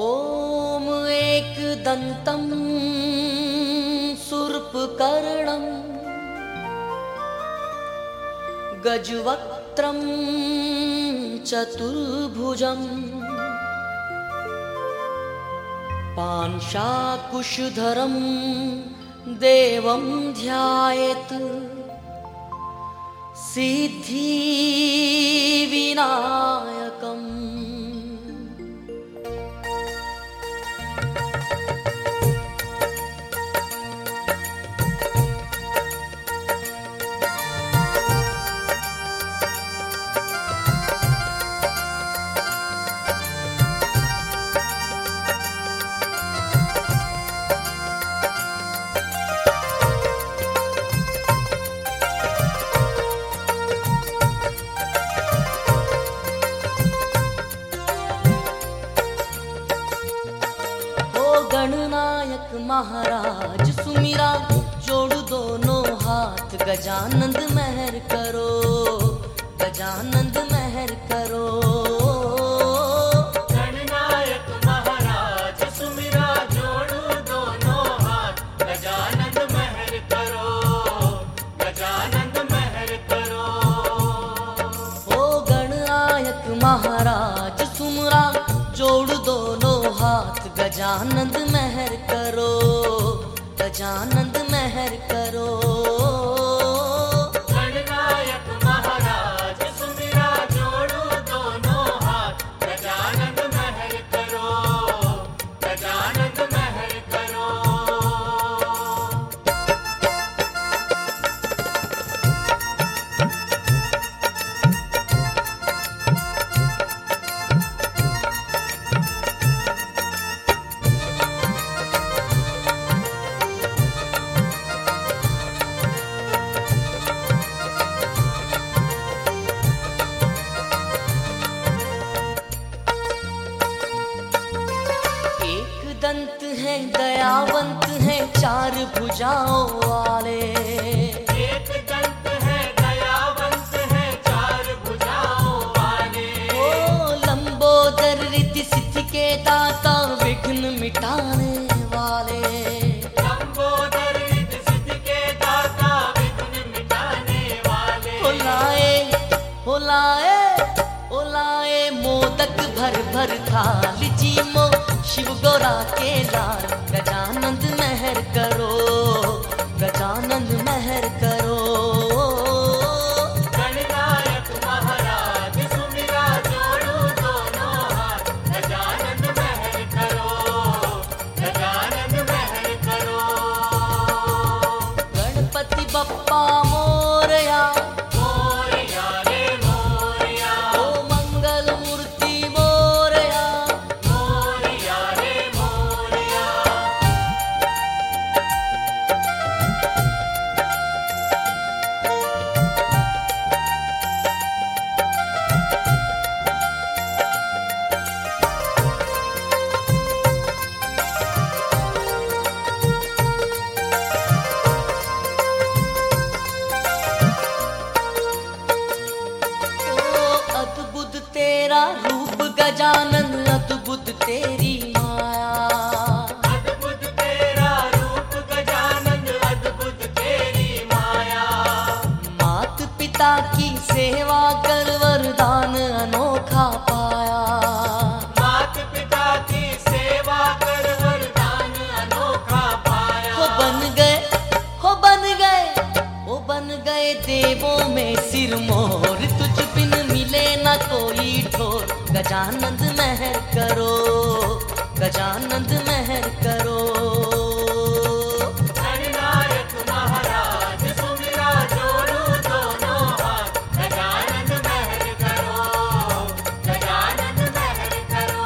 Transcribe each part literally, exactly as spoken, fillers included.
ॐ एकदन्तं शूर्पकर्णं गजवक्त्रं चतुर्भुजं पांशाकुशधरं देवं ध्यायेत् सिद्धिविनायकम्। गणनायक महाराज सुमिरा, जोड़ दोनों हाथ गजानंद मेहर करो, गजानंद मेहर करो। गणनायक महाराज सुमिरा, जोड़ दोनों हाथ गजानंद मेहर करो, गजानंद मेहर करो। ओ गणनायक महाराज सुमिरा, जोड़ दोनों हाथ गजानंद मेहर करो, गजानंद मेहर करो। गणनायक महाराज सुमिरा, जोड़ो दोनों हाथ गजानंद मेहर करो, गजानंद मेहर करो। दंत है दयावंत है चार भुजाओं वाले, एक दंत है दयावंत है चार भुजाओं वाले। ओ लंबोदर रिद्धि सिद्धि के दाता विघ्न मिटाने वाले, लंबोदर रिद्धि सिद्धि के दाता विघ्न मिटाने वाले। हो लाए हो लाए हो लाए मोदक भर भर थाली जी मो शिव गौरा के लाल, गजानंद मेहर करो, गजानंद मेहर करो। गणनायक महाराज सुमिरा, जोड़ो दोनों हाथ गजानंद मेहर करो, गजानंद मेहर करो। गणपति बप्पा मोरया, मोरया रे मोरया, ओ मंगल मूर्ति मोरया, मोरया रे मोरया। ओ अद्भुत तेरा रूप गजानन, अद्भुत तेरी माया, अद्भुत तेरा रूप गजानन, अद्भुत तेरी माया। मात पिता की सेवा कर वरदान अनोखा पाया। मात पिता की सेवा कर वरदान अनोखा पाया। हो बन गए हो बन गए हो बन गए देवों में सिर मोर, तुझ बिन मिले न कोई ठोर, गजानंद मेहर करो, गजानंद मेहर करो। गणनायक महाराज सुमिरा, जोड़ो दोनों हाथ गजानंद मेहर करो, गजानंद मेहर करो।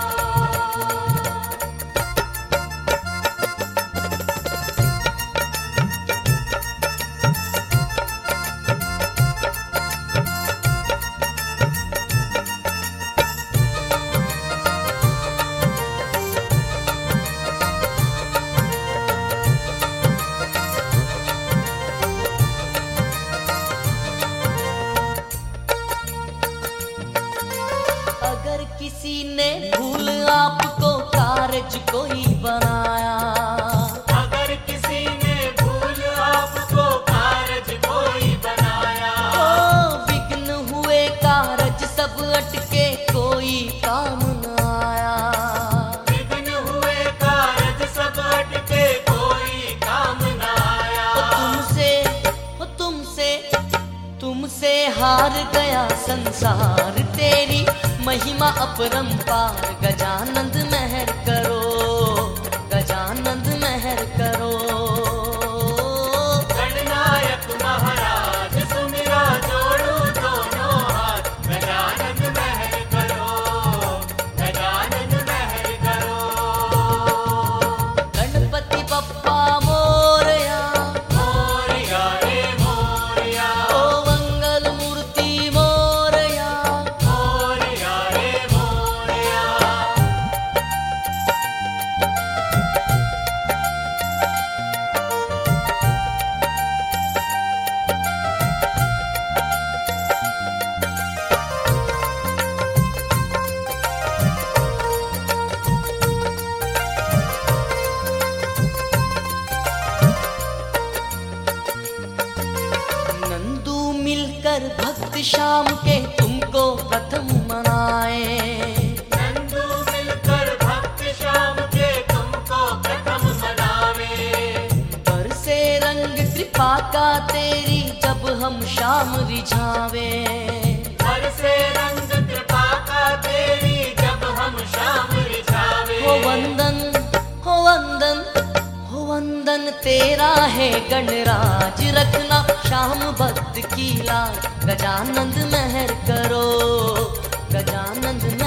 किसी ने भूल आपको कार कारज कोई बनाया। अगर किसी ने भूल आपको कारज कोई बनाया, ओ विघ्न हुए कारज सब अटके कोई काम न आया। विघ्न हुए कारज सब अटके कोई काम न आया। ओ तुमसे ओ तुमसे तुमसे हार गया संसार, तेरी महिमा अपरंपार। गजानंद महर करो, गजानंद महर करो। गणनायक महाराज सुमिरा जोड़ो दोनों हाथ, गजानन महर करो, गजानन महर करो। गणपति बप्पा मोरया, मोरया रे मोरया, ओ मंगल मूर्ति मोरया। मोरया रे मोरया। नंदू मिलकर भक्त श्याम के तुमको प्रथम मनाए। नंदू मिलकर भक्त श्याम के तुमको प्रथम मनावे। बरसे रंग कृपा का तेरी जब हम शाम रिझावे। बरसे रंग कृपा का तेरी जब हम शाम रिझावे। हो वंदन हो वंदन हो वंदन तेरा है गणराज, रखना श्याम भक्त की लाज। गजानंद महर करो, गजानंद महर